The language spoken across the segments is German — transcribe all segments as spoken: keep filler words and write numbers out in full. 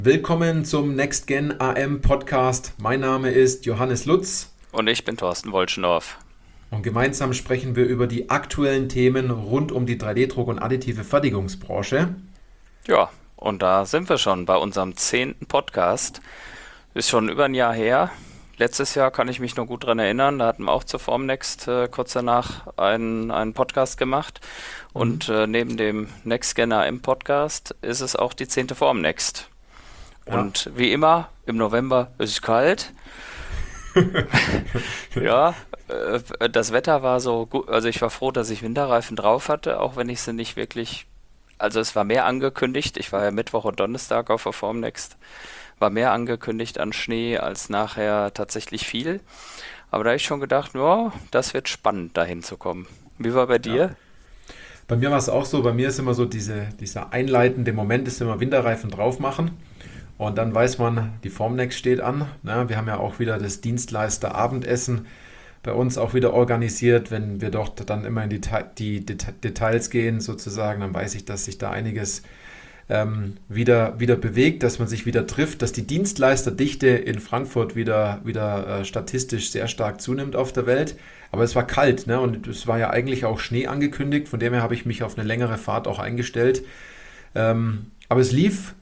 Willkommen zum NextGen A M Podcast. Mein Name ist Johannes Lutz. Und ich bin Thorsten Wolschendorf. Und gemeinsam sprechen wir über die aktuellen Themen rund um die drei D-Druck- und additive Fertigungsbranche. Ja, und da sind wir schon bei unserem zehnten Podcast. Ist schon über ein Jahr her. Letztes Jahr kann ich mich noch gut dran erinnern. Da hatten wir auch zur Formnext äh, kurz danach einen, einen Podcast gemacht. Und äh, neben dem NextGen A M Podcast ist es auch die zehnte Formnext. Ja. Und wie immer, im November ist es kalt. Ja, äh, das Wetter war so gut. Also ich war froh, dass ich Winterreifen drauf hatte, auch wenn ich sie nicht wirklich... Also es war mehr angekündigt. Ich war ja Mittwoch und Donnerstag auf der Formnext. War mehr angekündigt an Schnee als nachher tatsächlich viel. Aber da habe ich schon gedacht, ja, das wird spannend, da hinzukommen. Wie war bei dir? Ja. Bei mir war es auch so. Bei mir ist immer so diese, dieser einleitende Moment, ist immer Winterreifen drauf machen. Und dann weiß man, die Formnext steht an. Na, wir haben ja auch wieder das Dienstleister-Abendessen bei uns auch wieder organisiert. Wenn wir dort dann immer in die, die Deta- Details gehen sozusagen, dann weiß ich, dass sich da einiges ähm, wieder, wieder bewegt, dass man sich wieder trifft, dass die Dienstleisterdichte in Frankfurt wieder, wieder äh, statistisch sehr stark zunimmt auf der Welt. Aber es war kalt, ne? Und es war ja eigentlich auch Schnee angekündigt. Von dem her habe ich mich auf eine längere Fahrt auch eingestellt. Ähm, aber es lief...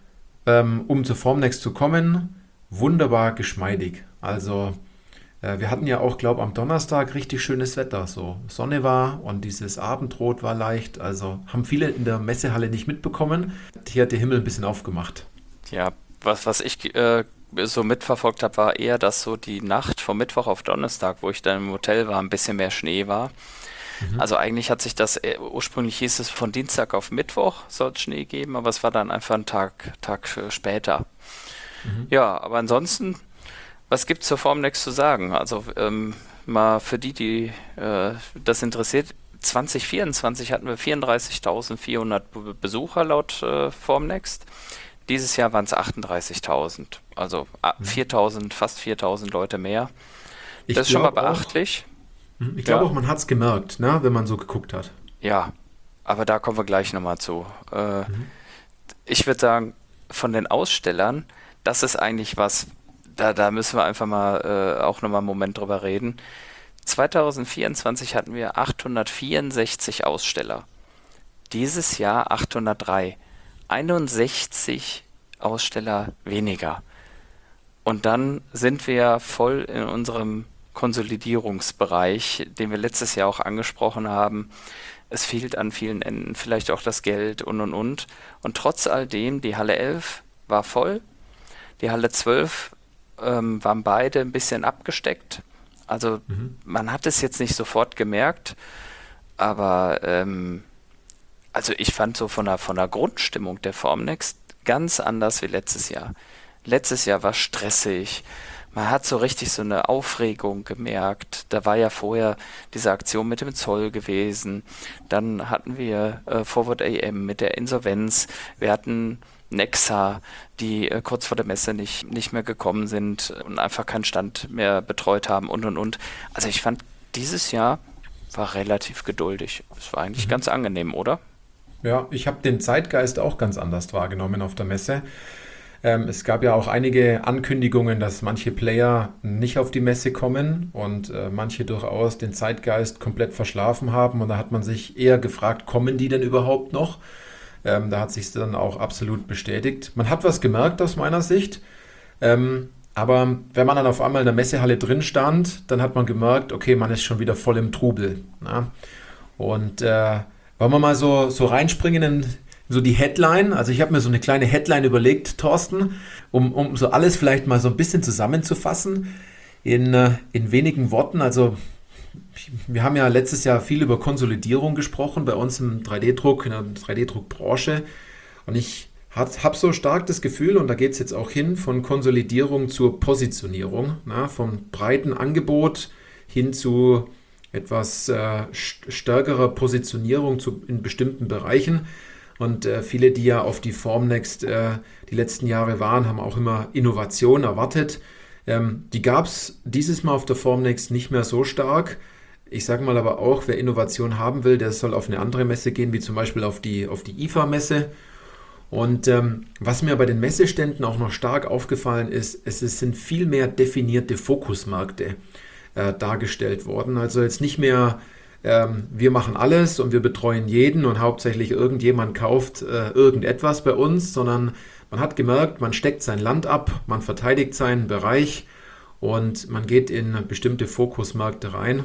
um zur Formnext zu kommen, wunderbar geschmeidig. Also äh, wir hatten ja auch, glaube ich, am Donnerstag richtig schönes Wetter. So Sonne war und dieses Abendrot war leicht. Also haben viele in der Messehalle nicht mitbekommen. Hier hat der Himmel ein bisschen aufgemacht. Ja, was, was ich äh, so mitverfolgt habe, war eher, dass so die Nacht vom Mittwoch auf Donnerstag, wo ich dann im Hotel war, ein bisschen mehr Schnee war. Also eigentlich hat sich das, äh, ursprünglich hieß es von Dienstag auf Mittwoch soll es Schnee geben, aber es war dann einfach ein Tag, Tag äh, später. Mhm. Ja, aber ansonsten, was gibt es zur Formnext zu sagen? Also ähm, mal für die, die äh, das interessiert, zwanzig vierundzwanzig hatten wir vierunddreißigtausendvierhundert Be- Besucher laut äh, Formnext. Dieses Jahr waren es achtunddreißigtausend, also mhm. viertausend, fast viertausend Leute mehr. Ich das ist schon mal beachtlich. Auch, ich glaube ja. auch, man hat es gemerkt, ne, wenn man so geguckt hat. Ja, aber da kommen wir gleich nochmal zu. Äh, Mhm. Ich würde sagen, von den Ausstellern, das ist eigentlich was, da, da müssen wir einfach mal äh, auch nochmal einen Moment drüber reden. zwanzig vierundzwanzig hatten wir achthundertvierundsechzig Aussteller. Dieses Jahr achthundertdrei. einundsechzig Aussteller weniger. Und dann sind wir voll in unserem Konsolidierungsbereich, den wir letztes Jahr auch angesprochen haben. Es fehlt an vielen Enden, vielleicht auch das Geld und und und. Und trotz all dem, die Halle elf war voll, die Halle zwölf ähm, waren beide ein bisschen abgesteckt. Also mhm. man hat es jetzt nicht sofort gemerkt, aber ähm, also ich fand so von der, von der Grundstimmung der Formnext ganz anders wie letztes Jahr. Letztes Jahr war stressig. Man hat so richtig so eine Aufregung gemerkt. Da war ja vorher diese Aktion mit dem Zoll gewesen. Dann hatten wir äh, Forward A M mit der Insolvenz. Wir hatten Nexa, die äh, kurz vor der Messe nicht, nicht mehr gekommen sind und einfach keinen Stand mehr betreut haben und und und. Also ich fand, dieses Jahr war relativ geduldig. Es war eigentlich mhm. ganz angenehm, oder? Ja, ich habe den Zeitgeist auch ganz anders wahrgenommen auf der Messe. Ähm, es gab ja auch einige Ankündigungen, dass manche Player nicht auf die Messe kommen und äh, manche durchaus den Zeitgeist komplett verschlafen haben. Und da hat man sich eher gefragt, kommen die denn überhaupt noch? Ähm, da hat sich dann auch absolut bestätigt. Man hat was gemerkt aus meiner Sicht, ähm, aber wenn man dann auf einmal in der Messehalle drin stand, dann hat man gemerkt, okay, man ist schon wieder voll im Trubel. Na? Und äh, wollen wir mal so, so reinspringen in so die Headline? Also ich habe mir so eine kleine Headline überlegt, Thorsten, um, um so alles vielleicht mal so ein bisschen zusammenzufassen in, in wenigen Worten. Also wir haben ja letztes Jahr viel über Konsolidierung gesprochen bei uns im drei D-Druck, in der drei D-Druck-Branche. Und ich habe so stark das Gefühl, und da geht es jetzt auch hin, von Konsolidierung zur Positionierung, na, vom breiten Angebot hin zu etwas äh, stärkerer Positionierung zu, in bestimmten Bereichen. Und äh, viele, die ja auf die Formnext äh, die letzten Jahre waren, haben auch immer Innovation erwartet. Ähm, die gab es dieses Mal auf der Formnext nicht mehr so stark. Ich sage mal aber auch, wer Innovation haben will, der soll auf eine andere Messe gehen, wie zum Beispiel auf die, auf die I F A-Messe. Und ähm, was mir bei den Messeständen auch noch stark aufgefallen ist, es, es sind viel mehr definierte Fokusmärkte äh, dargestellt worden. Also jetzt nicht mehr, ähm, wir machen alles und wir betreuen jeden und hauptsächlich irgendjemand kauft äh, irgendetwas bei uns, sondern man hat gemerkt, man steckt sein Land ab, man verteidigt seinen Bereich und man geht in bestimmte Fokusmärkte rein.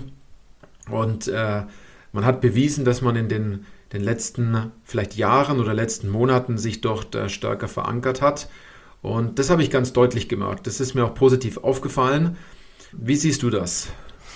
Und äh, man hat bewiesen, dass man in den, den letzten vielleicht Jahren oder letzten Monaten sich dort äh, stärker verankert hat. Und das habe ich ganz deutlich gemerkt. Das ist mir auch positiv aufgefallen. Wie siehst du das?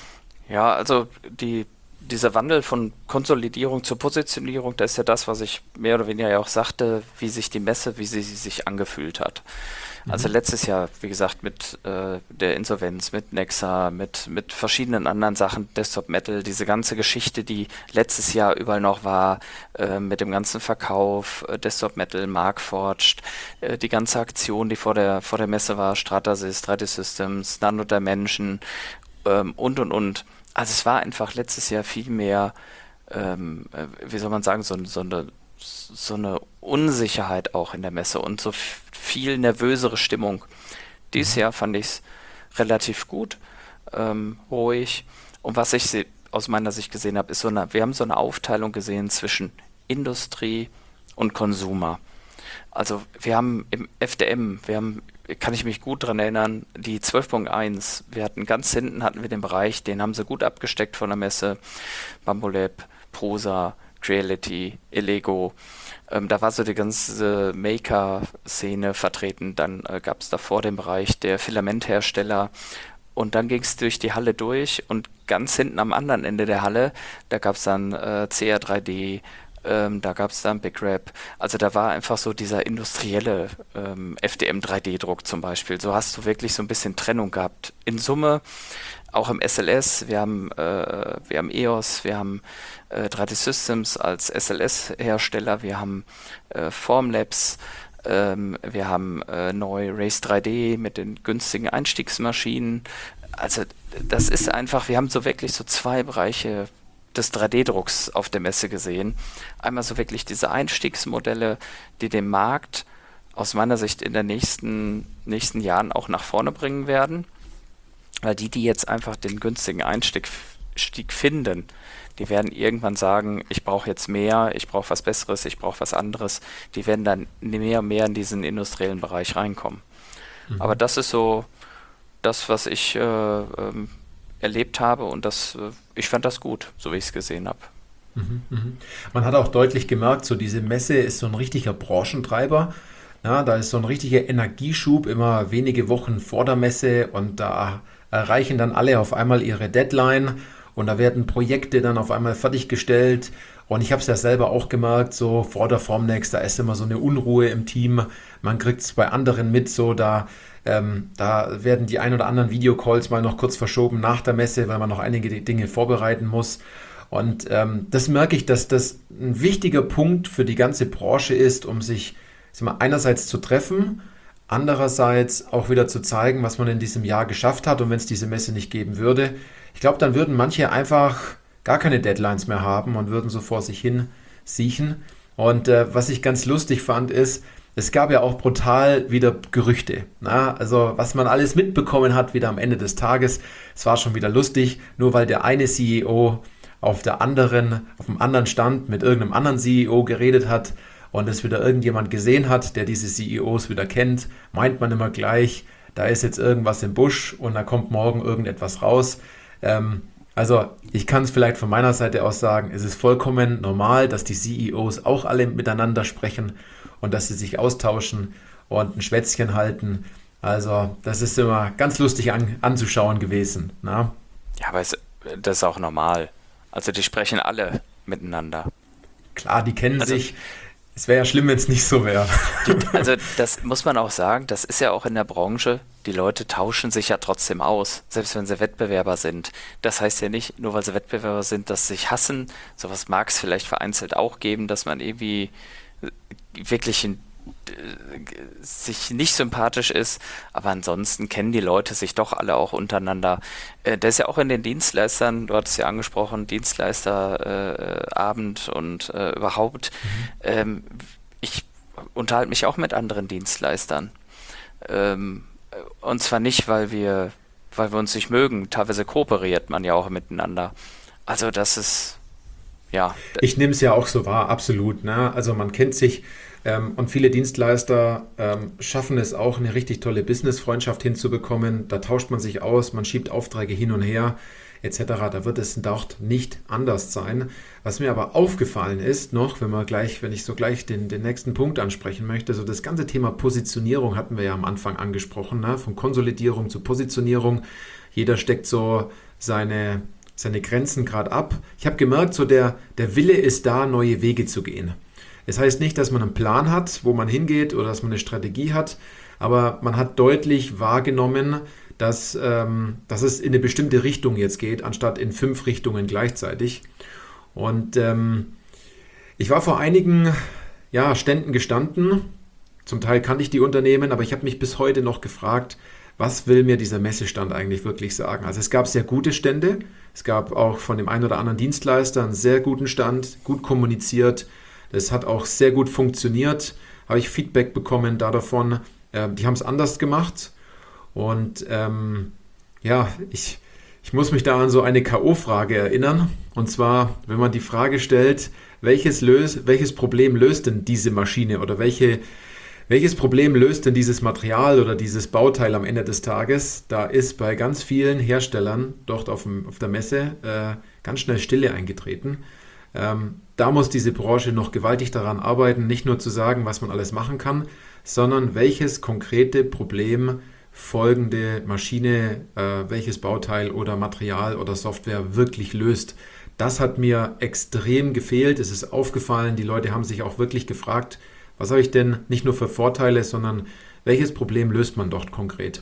Ja, also die, dieser Wandel von Konsolidierung zur Positionierung, das ist ja das, was ich mehr oder weniger ja auch sagte, wie sich die Messe, wie sie, sie sich angefühlt hat. Also letztes Jahr, wie gesagt, mit äh, der Insolvenz, mit Nexa, mit, mit verschiedenen anderen Sachen, Desktop Metal, diese ganze Geschichte, die letztes Jahr überall noch war, äh, mit dem ganzen Verkauf, äh, Desktop Metal, Markforged, äh, die ganze Aktion, die vor der, vor der Messe war, Stratasys, drei D Systems, Nano Dimension ähm, und, und, und. Also es war einfach letztes Jahr viel mehr, ähm, äh, wie soll man sagen, so, so eine so eine Unsicherheit auch in der Messe und so f- viel nervösere Stimmung. Dieses Jahr fand ich es relativ gut, ähm, ruhig. Und was ich se- aus meiner Sicht gesehen habe, ist so eine, wir haben so eine Aufteilung gesehen zwischen Industrie und Consumer. Also wir haben im F D M, wir haben, kann ich mich gut dran erinnern, die zwölf Punkt eins, wir hatten ganz hinten hatten wir den Bereich, den haben sie gut abgesteckt von der Messe, Bambolab, Prosa, Creality, Elego, ähm, da war so die ganze Maker-Szene vertreten, dann äh, gab es davor den Bereich der Filamenthersteller und dann ging es durch die Halle durch und ganz hinten am anderen Ende der Halle, da gab es dann äh, C R drei D, ähm, da gab es dann Big Rap, also da war einfach so dieser industrielle ähm, F D M drei D-Druck zum Beispiel, so hast du wirklich so ein bisschen Trennung gehabt. In Summe auch im S L S, wir haben, äh, wir haben E O S, wir haben äh, drei D Systems als S L S-Hersteller, wir haben äh, Formlabs, ähm, wir haben äh, neu Race drei D mit den günstigen Einstiegsmaschinen. Also das ist einfach, wir haben so wirklich so zwei Bereiche des drei D-Drucks auf der Messe gesehen. Einmal so wirklich diese Einstiegsmodelle, die den Markt aus meiner Sicht in den nächsten, nächsten Jahren auch nach vorne bringen werden. Weil die, die jetzt einfach den günstigen Einstieg Stieg finden, die werden irgendwann sagen, ich brauche jetzt mehr, ich brauche was Besseres, ich brauche was anderes. Die werden dann mehr und mehr in diesen industriellen Bereich reinkommen. Mhm. Aber das ist so das, was ich äh, ähm, erlebt habe und das, äh, ich fand das gut, so wie ich es gesehen habe. Mhm, mhm. Man hat auch deutlich gemerkt, so diese Messe ist so ein richtiger Branchentreiber. Ja, da ist so ein richtiger Energieschub immer wenige Wochen vor der Messe und da erreichen dann alle auf einmal ihre Deadline und da werden Projekte dann auf einmal fertiggestellt. Und ich habe es ja selber auch gemerkt, so vor der Formnext, da ist immer so eine Unruhe im Team. Man kriegt es bei anderen mit, so da, ähm, da werden die ein oder anderen Videocalls mal noch kurz verschoben nach der Messe, weil man noch einige Dinge vorbereiten muss. Und ähm, das merke ich, dass das ein wichtiger Punkt für die ganze Branche ist, um sich mal, einerseits zu treffen, andererseits auch wieder zu zeigen, was man in diesem Jahr geschafft hat. Und wenn es diese Messe nicht geben würde, ich glaube, dann würden manche einfach gar keine Deadlines mehr haben und würden so vor sich hin siechen. Und äh, was ich ganz lustig fand, ist, es gab ja auch brutal wieder Gerüchte. Na? Also was man alles mitbekommen hat, wieder am Ende des Tages. Es war schon wieder lustig, nur weil der eine C E O auf der anderen, auf dem anderen Stand mit irgendeinem anderen C E O geredet hat, und es wieder irgendjemand gesehen hat, der diese C E Os wieder kennt, meint man immer gleich, da ist jetzt irgendwas im Busch und da kommt morgen irgendetwas raus. Ähm, also ich kann es vielleicht von meiner Seite aus sagen, es ist vollkommen normal, dass die C E Os auch alle miteinander sprechen und dass sie sich austauschen und ein Schwätzchen halten. Also das ist immer ganz lustig an, anzuschauen gewesen. Na? Ja, aber es, das ist auch normal. Also die sprechen alle miteinander. Klar, die kennen also, sich. Es wäre ja schlimm, wenn es nicht so wäre. Also das muss man auch sagen, das ist ja auch in der Branche, die Leute tauschen sich ja trotzdem aus, selbst wenn sie Wettbewerber sind. Das heißt ja nicht, nur weil sie Wettbewerber sind, dass sie sich hassen. Sowas mag es vielleicht vereinzelt auch geben, dass man irgendwie wirklich in, sich nicht sympathisch ist, aber ansonsten kennen die Leute sich doch alle auch untereinander. Äh, das ist ja auch in den Dienstleistern, du hattest ja angesprochen, Dienstleisterabend äh, und äh, überhaupt. Mhm. Ähm, ich unterhalte mich auch mit anderen Dienstleistern. Ähm, und zwar nicht, weil wir, weil wir uns nicht mögen. Teilweise kooperiert man ja auch miteinander. Also das ist, ja. Ich nehme es ja auch so wahr, absolut. Ne? Also man kennt sich ähm, und viele Dienstleister ähm, schaffen es auch, eine richtig tolle Business-Freundschaft hinzubekommen. Da tauscht man sich aus, man schiebt Aufträge hin und her et cetera. Da wird es dort nicht anders sein. Was mir aber aufgefallen ist noch, wenn wir gleich, wenn ich so gleich den, den nächsten Punkt ansprechen möchte, so das ganze Thema Positionierung hatten wir ja am Anfang angesprochen, ne? Von Konsolidierung zu Positionierung. Jeder steckt so seine, seine Grenzen gerade ab. Ich habe gemerkt, so der, der Wille ist da, neue Wege zu gehen. Es heißt nicht, dass man einen Plan hat, wo man hingeht oder dass man eine Strategie hat, aber man hat deutlich wahrgenommen, dass, ähm, dass es in eine bestimmte Richtung jetzt geht, anstatt in fünf Richtungen gleichzeitig. Und ähm, ich war vor einigen ja, Ständen gestanden. Zum Teil kannte ich die Unternehmen, aber ich habe mich bis heute noch gefragt, was will mir dieser Messestand eigentlich wirklich sagen? Also es gab sehr gute Stände. Es gab auch von dem einen oder anderen Dienstleister einen sehr guten Stand, gut kommuniziert. Das hat auch sehr gut funktioniert. Habe ich Feedback bekommen da davon. Äh, die haben es anders gemacht. Und ähm, ja, ich, ich muss mich da an so eine K O-Frage erinnern. Und zwar, wenn man die Frage stellt, welches, löst, welches Problem löst denn diese Maschine oder welche, welches Problem löst denn dieses Material oder dieses Bauteil am Ende des Tages? Da ist bei ganz vielen Herstellern dort auf, dem, auf der Messe äh, ganz schnell Stille eingetreten. Ähm, da muss diese Branche noch gewaltig daran arbeiten, nicht nur zu sagen, was man alles machen kann, sondern welches konkrete Problem folgende Maschine, äh, welches Bauteil oder Material oder Software wirklich löst. Das hat mir extrem gefehlt. Es ist aufgefallen, die Leute haben sich auch wirklich gefragt, was habe ich denn nicht nur für Vorteile, sondern welches Problem löst man dort konkret?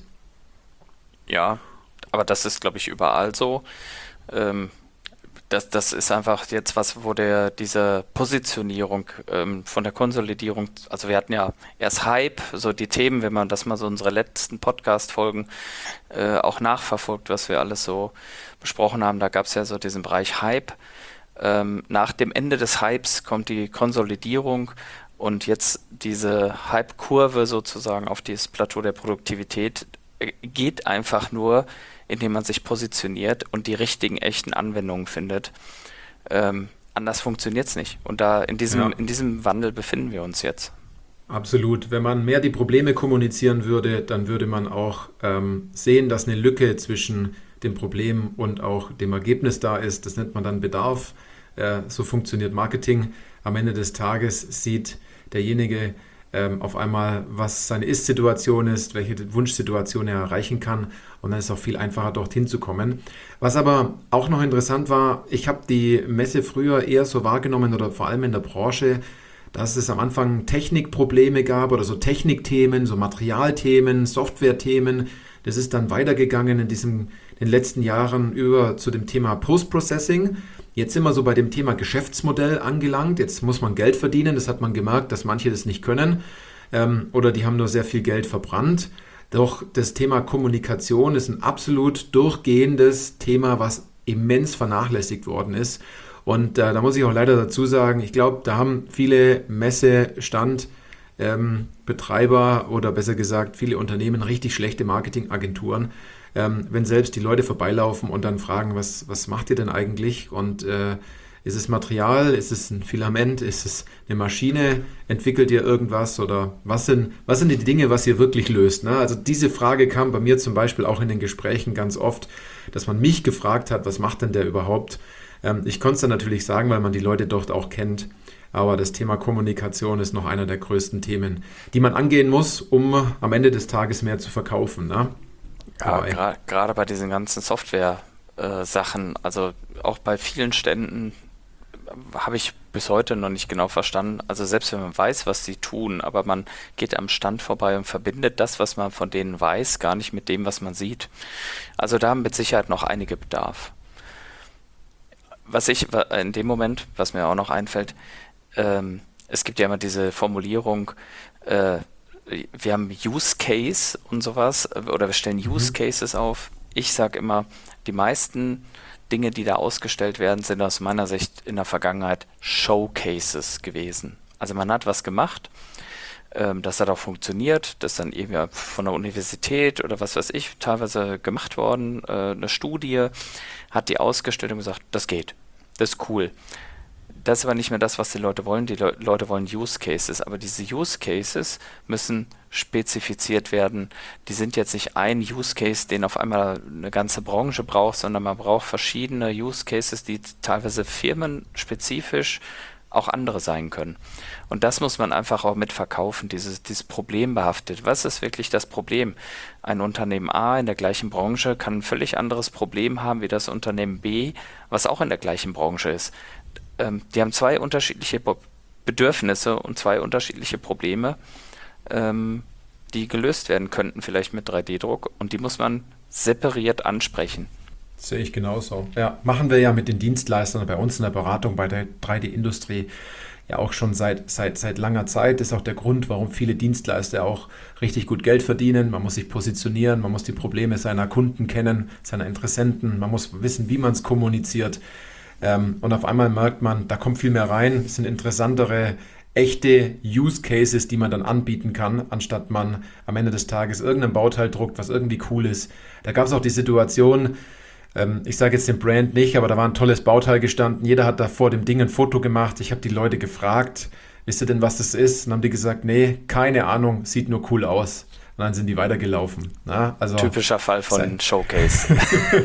Ja, aber das ist, glaube ich, überall so. Ähm, das, das ist einfach jetzt was, wo der diese Positionierung ähm, von der Konsolidierung, also wir hatten ja erst Hype, so die Themen, wenn man das mal so unsere letzten Podcast-Folgen äh, auch nachverfolgt, was wir alles so besprochen haben, da gab es ja so diesen Bereich Hype. Ähm, nach dem Ende des Hypes kommt die Konsolidierung und jetzt diese Hype-Kurve sozusagen auf dieses Plateau der Produktivität äh, geht einfach nur, indem man sich positioniert und die richtigen, echten Anwendungen findet. Ähm, anders funktioniert es nicht. Und da in diesem, ja. in diesem Wandel befinden wir uns jetzt. Absolut. Wenn man mehr die Probleme kommunizieren würde, dann würde man auch ähm, sehen, dass eine Lücke zwischen dem Problem und auch dem Ergebnis da ist. Das nennt man dann Bedarf. Äh, so funktioniert Marketing. Am Ende des Tages sieht derjenige ähm, auf einmal, was seine Ist-Situation ist, welche Wunschsituation er erreichen kann. Und dann ist es auch viel einfacher, dorthin zu kommen. Was aber auch noch interessant war, ich habe die Messe früher eher so wahrgenommen oder vor allem in der Branche, dass es am Anfang Technikprobleme gab oder so Technikthemen, so Materialthemen, Softwarethemen. Das ist dann weitergegangen in diesem, in den letzten Jahren über zu dem Thema Post-Processing. Jetzt sind wir so bei dem Thema Geschäftsmodell angelangt. Jetzt muss man Geld verdienen. Das hat man gemerkt, dass manche das nicht können ähm, oder die haben nur sehr viel Geld verbrannt. Doch das Thema Kommunikation ist ein absolut durchgehendes Thema, was immens vernachlässigt worden ist. Und äh, da muss ich auch leider dazu sagen, ich glaube, da haben viele Messestandbetreiber ähm, oder besser gesagt viele Unternehmen richtig schlechte Marketingagenturen. Ähm, wenn selbst die Leute vorbeilaufen und dann fragen, was, was macht ihr denn eigentlich? Und äh, ist es Material? Ist es ein Filament? Ist es eine Maschine? Entwickelt ihr irgendwas? Oder was sind, was sind die Dinge, was ihr wirklich löst? Ne? Also diese Frage kam bei mir zum Beispiel auch in den Gesprächen ganz oft, dass man mich gefragt hat, was macht denn der überhaupt? Ähm, ich konnte es dann natürlich sagen, weil man die Leute dort auch kennt. Aber das Thema Kommunikation ist noch einer der größten Themen, die man angehen muss, um am Ende des Tages mehr zu verkaufen. Ne? Ja, gra- gerade bei diesen ganzen Software-Sachen, äh, also auch bei vielen Ständen habe ich bis heute noch nicht genau verstanden. Also selbst wenn man weiß, was sie tun, aber man geht am Stand vorbei und verbindet das, was man von denen weiß, gar nicht mit dem, was man sieht. Also da haben mit Sicherheit noch einige Bedarf. Was ich in dem Moment, was mir auch noch einfällt, ähm, es gibt ja immer diese Formulierung, äh, wir haben Use Case und sowas, oder wir stellen Use Cases auf. Ich sage immer, die meisten Dinge, die da ausgestellt werden, sind aus meiner Sicht in der Vergangenheit Showcases gewesen. Also man hat was gemacht, ähm, das hat auch funktioniert, das ist dann irgendwie von der Universität oder was weiß ich teilweise gemacht worden, äh, eine Studie, hat die ausgestellt und gesagt, das geht, das ist cool. Das ist aber nicht mehr das, was die Leute wollen. Die Le Leute wollen Use Cases, aber diese Use Cases müssen spezifiziert werden. Die sind jetzt nicht ein Use Case, den auf einmal eine ganze Branche braucht, sondern man braucht verschiedene Use Cases, die teilweise firmenspezifisch auch andere sein können. Und das muss man einfach auch mit verkaufen, dieses, dieses Problem behaftet. Was ist wirklich das Problem? Ein Unternehmen A in der gleichen Branche kann ein völlig anderes Problem haben wie das Unternehmen B, was auch in der gleichen Branche ist. Ähm, die haben zwei unterschiedliche Be Bedürfnisse und zwei unterschiedliche Probleme, ähm, die gelöst werden könnten, vielleicht mit drei D Druck. Und die muss man separiert ansprechen. Sehe ich genauso. Ja, machen wir ja mit den Dienstleistern bei uns in der Beratung bei der drei D-Industrie ja auch schon seit, seit, seit langer Zeit. Das ist auch der Grund, warum viele Dienstleister auch richtig gut Geld verdienen. Man muss sich positionieren, man muss die Probleme seiner Kunden kennen, seiner Interessenten, man muss wissen, wie man es kommuniziert. Ähm, und auf einmal merkt man, da kommt viel mehr rein. Es sind interessantere, echte Use Cases, die man dann anbieten kann, anstatt man am Ende des Tages irgendein Bauteil druckt, was irgendwie cool ist. Da gab es auch die Situation, ich sage jetzt den Brand nicht, aber da war ein tolles Bauteil gestanden. Jeder hat da vor dem Ding ein Foto gemacht. Ich habe die Leute gefragt, wisst ihr denn, was das ist? Und dann haben die gesagt, nee, keine Ahnung, sieht nur cool aus. Und dann sind die weitergelaufen. Na, also typischer Fall von sein Showcase.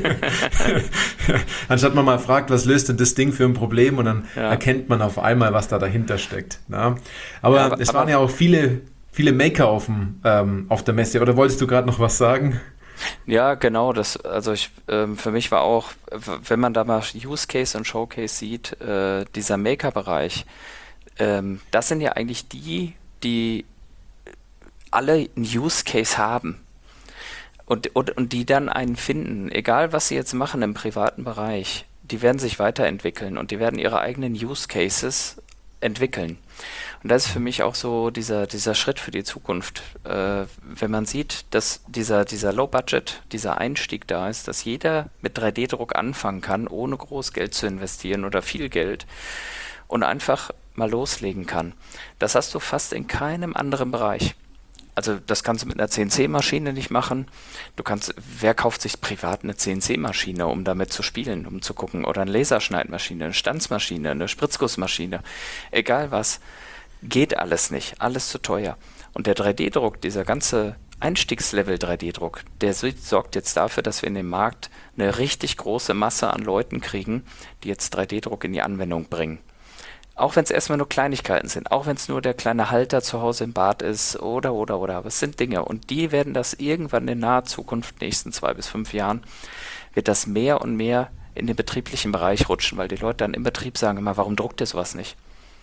Anstatt man mal fragt, was löst denn das Ding für ein Problem? Und dann ja. erkennt man auf einmal, was da dahinter steckt. Na? Aber, ja, aber es aber, waren ja auch viele, viele Maker auf, dem, ähm, auf der Messe. Oder wolltest du gerade noch was sagen? Ja, genau. Das, also ich, ähm, für mich war auch, wenn man da mal Use Case und Showcase sieht, äh, dieser Maker-Bereich, ähm, das sind ja eigentlich die, die alle einen Use Case haben und, und, und die dann einen finden, egal was sie jetzt machen im privaten Bereich, die werden sich weiterentwickeln und die werden ihre eigenen Use Cases entwickeln. Und das ist für mich auch so dieser, dieser Schritt für die Zukunft. Äh, wenn man sieht, dass dieser, dieser Low-Budget, dieser Einstieg da ist, dass jeder mit drei D Druck anfangen kann, ohne groß Geld zu investieren oder viel Geld und einfach mal loslegen kann. Das hast du fast in keinem anderen Bereich. Also das kannst du mit einer C N C Maschine nicht machen. Du kannst, wer kauft sich privat eine C N C Maschine, um damit zu spielen, um zu gucken, oder eine Laserschneidmaschine, eine Stanzmaschine, eine Spritzgussmaschine, egal was, geht alles nicht, alles zu teuer. Und der drei D Druck, dieser ganze Einstiegslevel drei D Druck, der sorgt jetzt dafür, dass wir in dem Markt eine richtig große Masse an Leuten kriegen, die jetzt drei D Druck in die Anwendung bringen. Auch wenn es erstmal nur Kleinigkeiten sind, auch wenn es nur der kleine Halter zu Hause im Bad ist oder, oder, oder. Aber es sind Dinge und die werden das irgendwann in naher Zukunft, nächsten zwei bis fünf Jahren, wird das mehr und mehr in den betrieblichen Bereich rutschen, weil die Leute dann im Betrieb sagen immer, warum druckt ihr sowas nicht?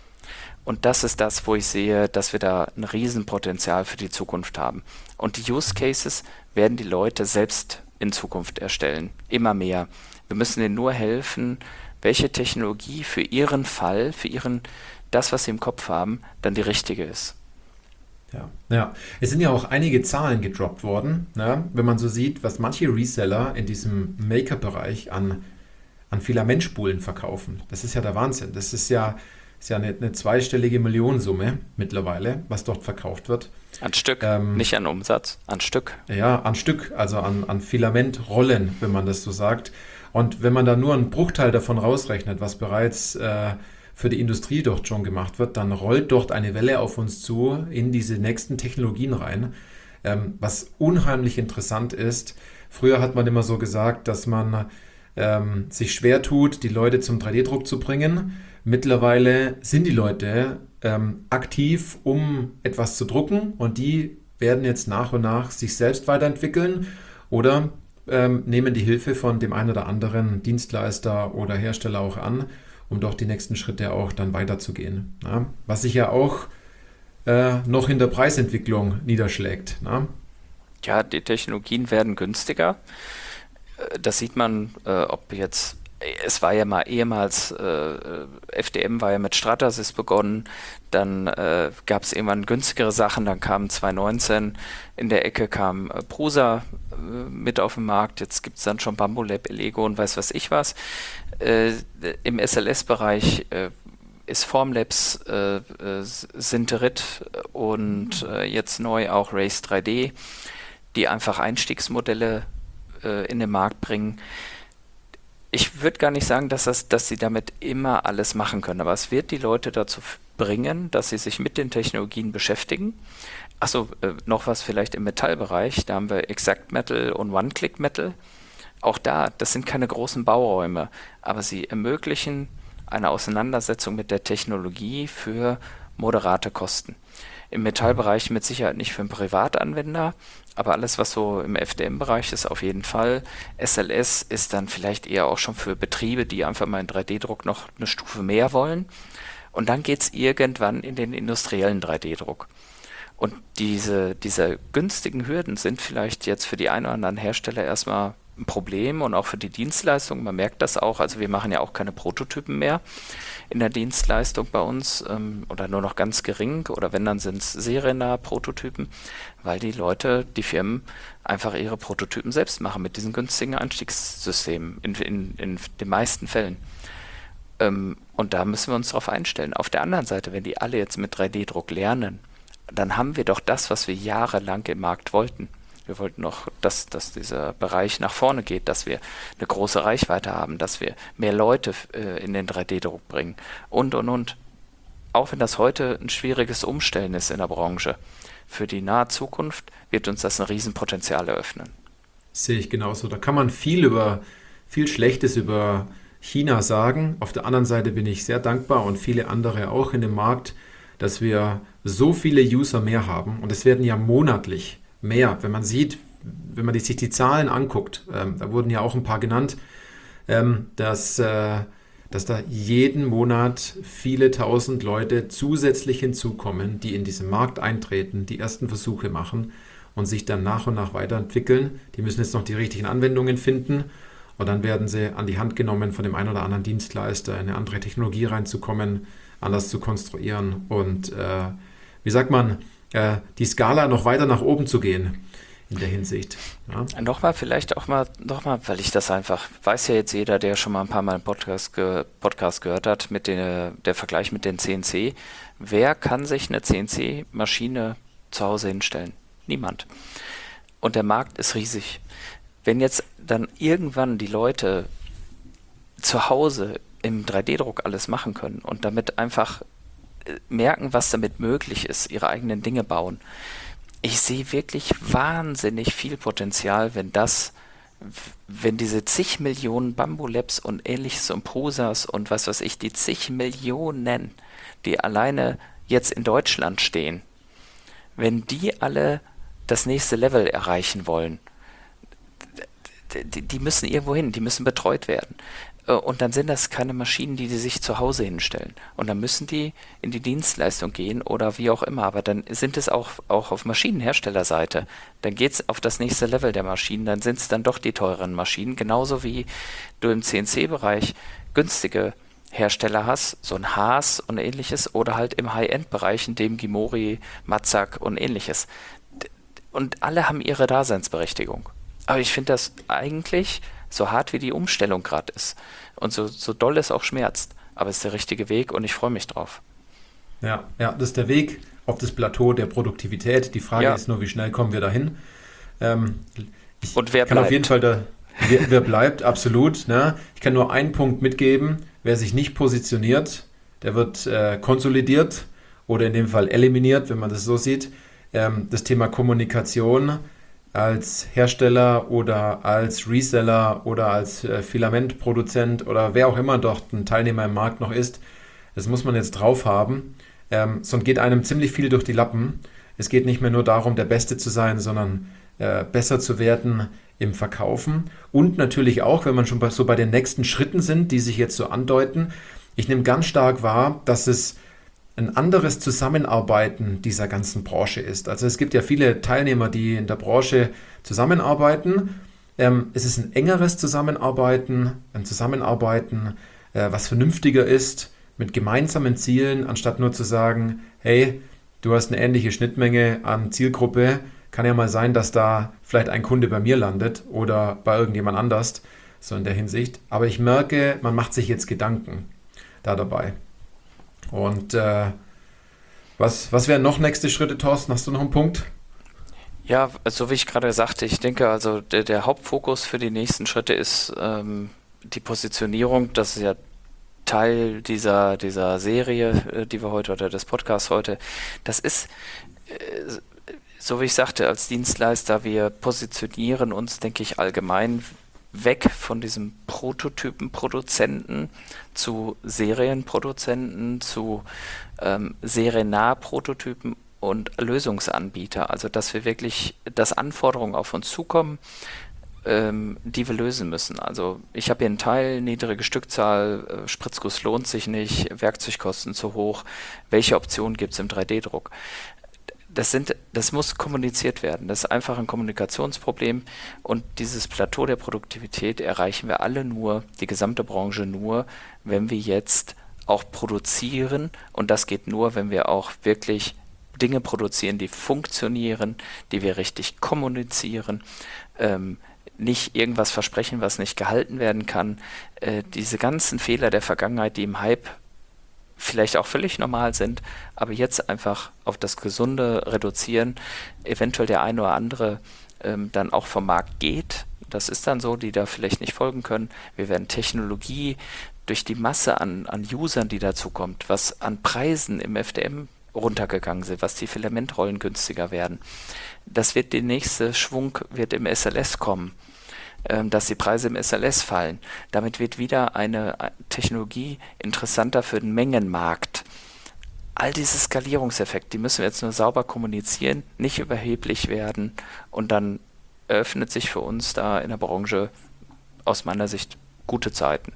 Und das ist das, wo ich sehe, dass wir da ein Riesenpotenzial für die Zukunft haben. Und die Use Cases werden die Leute selbst in Zukunft erstellen, immer mehr. Wir müssen ihnen nur helfen, welche Technologie für ihren Fall, für ihren, das, was sie im Kopf haben, dann die richtige ist. Ja, ja. Es sind ja auch einige Zahlen gedroppt worden, ne? Wenn man so sieht, was manche Reseller in diesem Maker-Bereich an, an Filamentspulen verkaufen. Das ist ja der Wahnsinn. Das ist ja, ist ja eine, eine zweistellige Millionensumme mittlerweile, was dort verkauft wird. An Stück, ähm, nicht an Umsatz, an Stück. Ja, an Stück, also an, an Filamentrollen, wenn man das so sagt. Und wenn man da nur einen Bruchteil davon rausrechnet, was bereits äh, für die Industrie dort schon gemacht wird, dann rollt dort eine Welle auf uns zu in diese nächsten Technologien rein, ähm, was unheimlich interessant ist. Früher hat man immer so gesagt, dass man ähm, sich schwer tut, die Leute zum drei D Druck zu bringen. Mittlerweile sind die Leute ähm, aktiv, um etwas zu drucken und die werden jetzt nach und nach sich selbst weiterentwickeln oder Ähm, nehmen die Hilfe von dem einen oder anderen Dienstleister oder Hersteller auch an, um doch die nächsten Schritte auch dann weiterzugehen. Ja? Was sich ja auch äh, noch in der Preisentwicklung niederschlägt. Na? Ja, die Technologien werden günstiger. Das sieht man, äh, ob jetzt, es war ja mal ehemals, äh, F D M war ja mit Stratasys begonnen, dann äh, gab es irgendwann günstigere Sachen, dann kam zwanzig neunzehn, in der Ecke kam äh, Prusa äh, mit auf den Markt, jetzt gibt es dann schon Bambolab, Elego und weiß was ich was. Äh, Im S L S-Bereich äh, ist Formlabs, äh, äh, Sinterit und äh, jetzt neu auch Race drei D, die einfach Einstiegsmodelle äh, in den Markt bringen. Ich würde gar nicht sagen, dass, das, dass sie damit immer alles machen können, aber es wird die Leute dazu f- bringen, dass sie sich mit den Technologien beschäftigen. Achso, äh, noch was vielleicht im Metallbereich, da haben wir Exact Metal und One-Click Metal. Auch da, das sind keine großen Bauräume, aber sie ermöglichen eine Auseinandersetzung mit der Technologie für moderate Kosten. Im Metallbereich mit Sicherheit nicht für einen Privatanwender, aber alles, was so im F D M-Bereich ist, auf jeden Fall. S L S ist dann vielleicht eher auch schon für Betriebe, die einfach mal in drei D-Druck noch eine Stufe mehr wollen. Und dann geht es irgendwann in den industriellen drei D-Druck. Und diese, diese günstigen Hürden sind vielleicht jetzt für die einen oder anderen Hersteller erstmal ein Problem und auch für die Dienstleistung. Man merkt das auch, also wir machen ja auch keine Prototypen mehr in der Dienstleistung bei uns ähm, oder nur noch ganz gering oder wenn, dann sind es seriennahe Prototypen, weil die Leute, die Firmen einfach ihre Prototypen selbst machen mit diesen günstigen Einstiegssystemen in, in, in den meisten Fällen. Ähm, und da müssen wir uns darauf einstellen. Auf der anderen Seite, wenn die alle jetzt mit drei D-Druck lernen, dann haben wir doch das, was wir jahrelang im Markt wollten. Wir wollten noch, dass, dass dieser Bereich nach vorne geht, dass wir eine große Reichweite haben, dass wir mehr Leute äh, in den drei D-Druck bringen und, und, und. Auch wenn das heute ein schwieriges Umstellen ist in der Branche, für die nahe Zukunft wird uns das ein Riesenpotenzial eröffnen. Sehe ich genauso. Da kann man viel über, viel Schlechtes über China sagen. Auf der anderen Seite bin ich sehr dankbar und viele andere auch in dem Markt, dass wir so viele User mehr haben. Und es werden ja monatlich mehr. Wenn man sieht, wenn man die, sich die Zahlen anguckt, ähm, da wurden ja auch ein paar genannt, ähm, dass, äh, dass da jeden Monat viele tausend Leute zusätzlich hinzukommen, die in diesen Markt eintreten, die ersten Versuche machen und sich dann nach und nach weiterentwickeln. Die müssen jetzt noch die richtigen Anwendungen finden und dann werden sie an die Hand genommen von dem einen oder anderen Dienstleister, in eine andere Technologie reinzukommen, anders zu konstruieren und äh, wie sagt man, äh, die Skala noch weiter nach oben zu gehen in der Hinsicht. Ja. Nochmal, vielleicht auch mal, nochmal, weil ich das einfach, weiß ja jetzt jeder, der schon mal ein paar Mal einen Podcast, ge, Podcast gehört hat, mit den, der Vergleich mit den C N C. Wer kann sich eine C N C-Maschine zu Hause hinstellen? Niemand. Und der Markt ist riesig. Wenn jetzt dann irgendwann die Leute zu Hause im drei D-Druck alles machen können und damit einfach merken, was damit möglich ist, ihre eigenen Dinge bauen. Ich sehe wirklich wahnsinnig viel Potenzial, wenn das, wenn diese zig Millionen Bambu-Labs und ähnliches und Posas und was weiß ich, die zig Millionen, die alleine jetzt in Deutschland stehen, wenn die alle das nächste Level erreichen wollen, die, die müssen irgendwo hin, die müssen betreut werden. Und dann sind das keine Maschinen, die die sich zu Hause hinstellen. Und dann müssen die in die Dienstleistung gehen oder wie auch immer. Aber dann sind es auch, auch auf Maschinenherstellerseite. Dann geht es auf das nächste Level der Maschinen. Dann sind es dann doch die teuren Maschinen. Genauso wie du im C N C-Bereich günstige Hersteller hast, so ein Haas und ähnliches. Oder halt im High-End-Bereich, in dem Gimori, Mazak und ähnliches. Und alle haben ihre Daseinsberechtigung. Aber ich finde das eigentlich, so hart wie die Umstellung gerade ist und so, so doll es auch schmerzt, aber es ist der richtige Weg und ich freue mich drauf. Ja, ja, das ist der Weg auf das Plateau der Produktivität. Die Frage Ja. ist nur, wie schnell kommen wir dahin? Ähm, ich Und wer kann bleibt? auf jeden Fall, da, wer, wer bleibt, absolut. Ne? Ich kann nur einen Punkt mitgeben. Wer sich nicht positioniert, der wird äh, konsolidiert oder in dem Fall eliminiert, wenn man das so sieht. Ähm, das Thema Kommunikation als Hersteller oder als Reseller oder als äh, Filamentproduzent oder wer auch immer dort ein Teilnehmer im Markt noch ist, das muss man jetzt drauf haben. Ähm, sonst geht einem ziemlich viel durch die Lappen. Es geht nicht mehr nur darum, der Beste zu sein, sondern äh, besser zu werden im Verkaufen. Und natürlich auch, wenn man schon bei, so bei den nächsten Schritten sind, die sich jetzt so andeuten, ich nehme ganz stark wahr, dass es ein anderes Zusammenarbeiten dieser ganzen Branche ist. Also es gibt ja viele Teilnehmer, die in der Branche zusammenarbeiten. Ähm, es ist ein engeres Zusammenarbeiten, ein Zusammenarbeiten, äh, was vernünftiger ist, mit gemeinsamen Zielen, anstatt nur zu sagen, hey, du hast eine ähnliche Schnittmenge an Zielgruppe, kann ja mal sein, dass da vielleicht ein Kunde bei mir landet oder bei irgendjemand anders, so in der Hinsicht. Aber ich merke, man macht sich jetzt Gedanken da dabei. Und äh, was, was wären noch nächste Schritte, Thorsten? Hast du noch einen Punkt? Ja, so wie ich gerade sagte, ich denke also der, der Hauptfokus für die nächsten Schritte ist ähm, die Positionierung. Das ist ja Teil dieser, dieser Serie, äh, die wir heute oder des Podcasts heute. Das ist, äh, so wie ich sagte, als Dienstleister, wir positionieren uns, denke ich, allgemein weg von diesem Prototypenproduzenten zu Serienproduzenten, zu ähm, seriennah-Prototypen und Lösungsanbieter. Also dass wir wirklich, dass Anforderungen auf uns zukommen, ähm, die wir lösen müssen. Also ich habe hier einen Teil, niedrige Stückzahl, äh, Spritzguss lohnt sich nicht, Werkzeugkosten zu hoch. Welche Optionen gibt es im drei D Druck? Das sind, das muss kommuniziert werden. Das ist einfach ein Kommunikationsproblem und dieses Plateau der Produktivität erreichen wir alle nur, die gesamte Branche nur, wenn wir jetzt auch produzieren und das geht nur, wenn wir auch wirklich Dinge produzieren, die funktionieren, die wir richtig kommunizieren, ähm, nicht irgendwas versprechen, was nicht gehalten werden kann. Äh, diese ganzen Fehler der Vergangenheit, die im Hype vielleicht auch völlig normal sind, aber jetzt einfach auf das Gesunde reduzieren, eventuell der eine oder andere ähm, dann auch vom Markt geht. Das ist dann so, die da vielleicht nicht folgen können. Wir werden Technologie durch die Masse an, an Usern, die dazu kommt, was an Preisen im F D M runtergegangen sind, was die Filamentrollen günstiger werden. Das wird der nächste Schwung wird im S L S kommen, ähm, dass die Preise im S L S fallen. Damit wird wieder eine Technologie interessanter für den Mengenmarkt. All diese Skalierungseffekte, die müssen wir jetzt nur sauber kommunizieren, nicht überheblich werden und dann eröffnet sich für uns da in der Branche aus meiner Sicht gute Zeiten.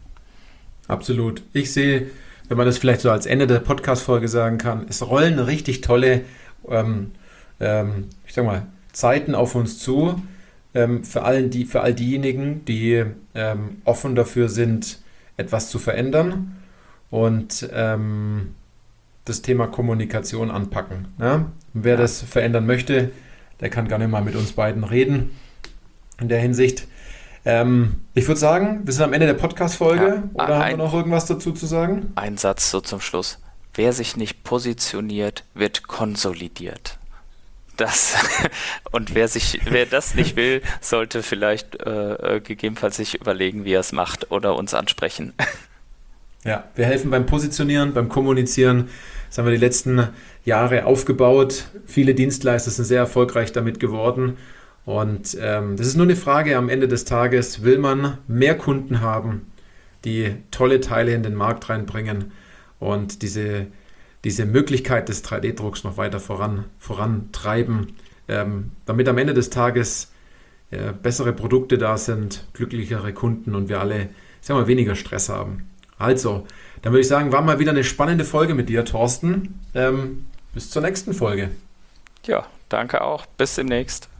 Absolut. Ich sehe, wenn man das vielleicht so als Ende der Podcast-Folge sagen kann, es rollen richtig tolle, ähm, ähm, ich sag mal, Zeiten auf uns zu, ähm, für, allen die, für all diejenigen, die ähm, offen dafür sind, etwas zu verändern und ähm, das Thema Kommunikation anpacken. Ne? Wer Ja. das verändern möchte, der kann gerne mal mit uns beiden reden in der Hinsicht. Ähm, ich würde sagen, wir sind am Ende der Podcast-Folge. Ja, Oder haben ein- wir noch irgendwas dazu zu sagen? Ein Satz so zum Schluss. Wer sich nicht positioniert, wird konsolidiert. Das und wer sich, wer das nicht will, sollte vielleicht äh, äh, gegebenenfalls sich überlegen, wie er es macht oder uns ansprechen. Ja, wir helfen beim Positionieren, beim Kommunizieren. Das haben wir die letzten Jahre aufgebaut. Viele Dienstleister sind sehr erfolgreich damit geworden. Und ähm, das ist nur eine Frage am Ende des Tages, will man mehr Kunden haben, die tolle Teile in den Markt reinbringen und diese, diese Möglichkeit des drei D Drucks noch weiter voran, vorantreiben, ähm, damit am Ende des Tages äh, bessere Produkte da sind, glücklichere Kunden und wir alle, sagen wir mal, weniger Stress haben. Also, dann würde ich sagen, war mal wieder eine spannende Folge mit dir, Thorsten. Ähm, bis zur nächsten Folge. Ja, danke auch. Bis demnächst.